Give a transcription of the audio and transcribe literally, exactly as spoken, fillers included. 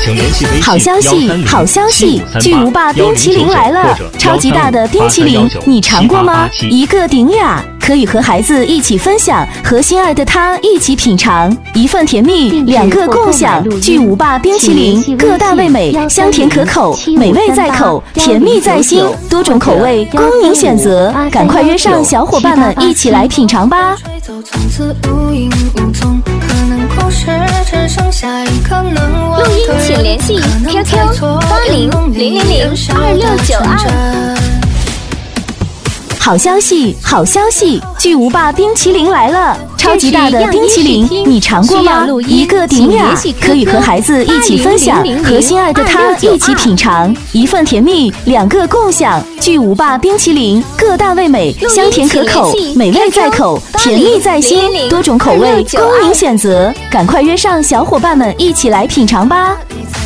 请联系微信好消息，好消息！巨无霸冰淇淋来了！超级大的冰淇淋，你尝过吗？一个顶俩，可以和孩子一起分享，和心爱的他一起品尝，一份甜蜜，两个共享。巨无霸冰淇淋，各大味美，香甜可口，美味在口，甜蜜在心，多种口味供您选择，赶快约上小伙伴们一起来品尝吧！ 录音请联系 Q Q 八零零零零二六九二。 好消息，好消息！巨无霸冰淇淋来了！超级大的冰淇淋，你尝过吗？一个顶俩，可以和孩子一起分享，和心爱的他一起品尝，一份甜蜜，两个共享。巨无霸冰淇淋，各大味美，香甜可口，美味在口，甜蜜在心，多种口味供您选择，赶快约上小伙伴们一起来品尝吧！